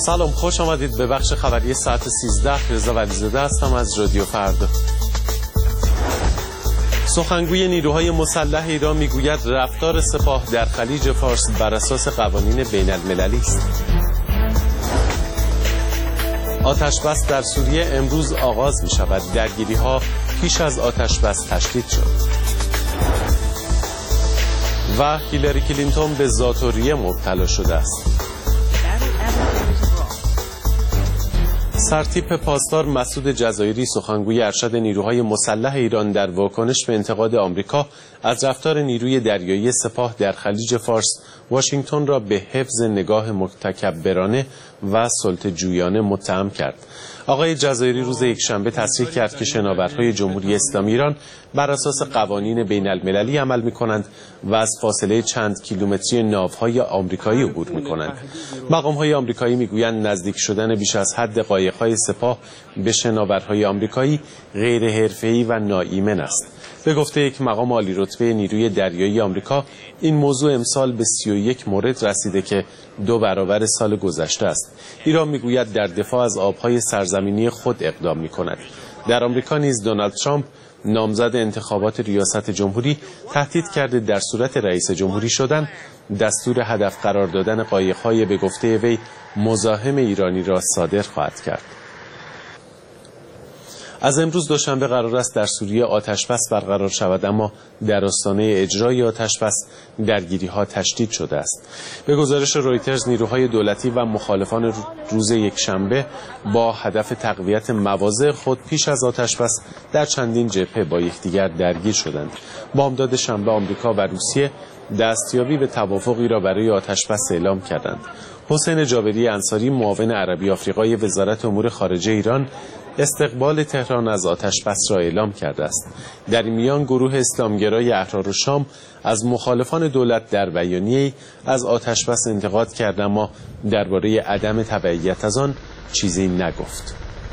سلام، خوش آمدید به بخش خبری ساعت 13. رضا ولیزاده هستم از رادیو فردا. سخنگوی نیروهای مسلح ایران میگوید رفتار سپاه در خلیج فارس بر اساس قوانین بین المللی است. آتش بس در سوریه امروز آغاز می شود. درگیری ها پیش از آتش بس تشدید شد. و هیلاری کلینتون به ذات‌الریه مبتلا شده است. سرتیپ پاسدار مسعود جزایری سخنگوی ارشد نیروهای مسلح ایران در واکنش به انتقاد آمریکا از رفتار نیروی دریایی سپاه در خلیج فارس واشنگتن را به حفظ نگاه متکبرانه و سلطه‌جویانه متهم کرد. آقای جزایری روز یکشنبه تصریح کرد که شناورهای جمهوری اسلامی ایران بر اساس قوانین بین المللی عمل می‌کنند و از فاصله چند کیلومتری ناوهای آمریکایی عبور می‌کنند. مقام‌های آمریکایی می‌گویند نزدیک شدن بیش از حد قایق‌های سپاه به شناورهای آمریکایی غیر حرفه‌ای و ناایمن است. به گفته یک مقام عالی رتبه نیروی دریایی آمریکا، این موضوع امسال به 31 مورد رسیده که 2 برابر سال گذشته است. ایران میگوید در دفاع از آبهای سرزمینی خود اقدام میکند. در آمریکا نیز دونالد ترامپ نامزد انتخابات ریاست جمهوری تهدید کرده در صورت رئیس جمهوری شدن دستور هدف قرار دادن قایق‌های به گفته وی مزاحم ایرانی را صادر خواهد کرد. از امروز دوشنبه قرار است در سوریه آتش‌بس برقرار شود، اما در آستانه اجرای آتش‌بس درگیری‌ها تشدید شده است. به گزارش رویترز نیروهای دولتی و مخالفان روز یکشنبه با هدف تقویت مواضع خود پیش از آتش‌بس در چندین جبهه با یکدیگر درگیر شدند. بامداد شنبه آمریکا و روسیه دستیابی به توافقی را برای آتش‌بس اعلام کردند. حسین جابری انصاری معاون عربی آفریقای وزارت امور خارجه ایران استقبال تهران از آتش‌بس را اعلام کرده است. در این میان گروه اسلامگرای احرارالشام از مخالفان دولت در بیانیه‌ای از آتش‌بس انتقاد کرد، اما درباره عدم تبعیت از آن چیزی نگفت.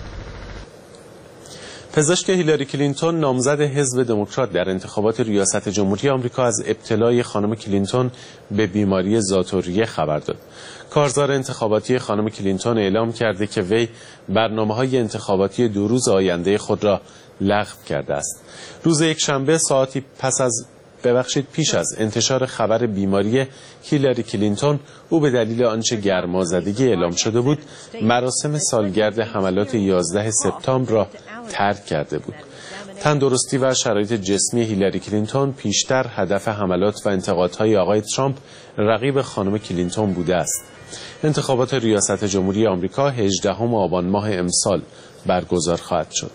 پزشک هیلاری کلینتون نامزد حزب دموکرات در انتخابات ریاست جمهوری آمریکا از ابتلای خانم کلینتون به بیماری ذات‌الریه خبر داد. کارزار انتخاباتی خانم کلینتون اعلام کرده که وی برنامه‌های انتخاباتی 2 روز آینده خود را لغو کرده است. روز یکشنبه ساعتی پیش از انتشار خبر بیماری هیلاری کلینتون، او به دلیل آنچه گرمازدگی اعلام شده بود مراسم سالگرد حملات 11 سپتامبر را ترک کرده بود. تندرستی و شرایط جسمی هیلاری کلینتون پیشتر هدف حملات و انتقادهای آقای ترامپ رقیب خانم کلینتون بوده است. انتخابات ریاست جمهوری آمریکا 18 آبان ماه امسال برگزار خواهد شد.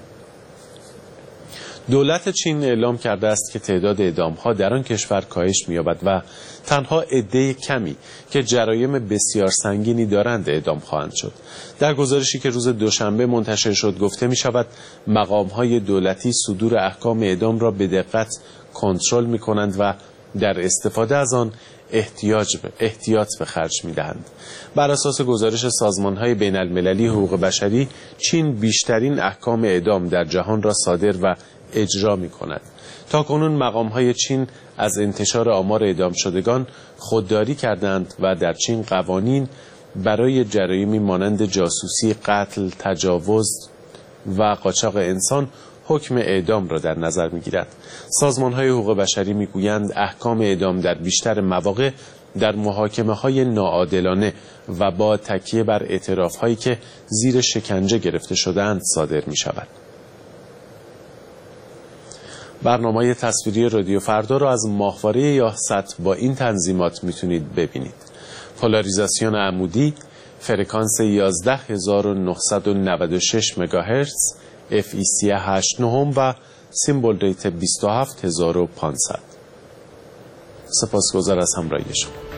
دولت چین اعلام کرده است که تعداد اعدام‌ها در آن کشور کاهش می‌یابد و تنها عده کمی که جرایم بسیار سنگینی دارند اعدام خواهند شد. در گزارشی که روز دوشنبه منتشر شد گفته می‌شود مقام‌های دولتی صدور احکام اعدام را به دقت کنترل می‌کنند و در استفاده از آن احتیاط به خرج می‌دهند. بر اساس گزارش سازمان‌های بین‌المللی حقوق بشری، چین بیشترین احکام اعدام در جهان را صادر و اجرا می‌کند. تاکنون مقام‌های چین از انتشار آمار اعدام شدگان خودداری کردند و در چین قوانین برای جرایمی مانند جاسوسی، قتل، تجاوز و قاچاق انسان حکم اعدام را در نظر می‌گیرد. سازمان‌های حقوق بشری می‌گویند احکام اعدام در بیشتر مواقع در محاکمه‌های ناعادلانه و با تکیه بر اعتراف‌هایی که زیر شکنجه گرفته شده‌اند صادر می‌شود. برنامه تصویری رادیو فردا را از ماهواره یاهصد با این تنظیمات میتونید ببینید: پولاریزاسیون عمودی، فرکانس 11996 مگاهرتز، FEC 8.9 و سیمبل ریت 27500. سپاسگزار از همراهی شما.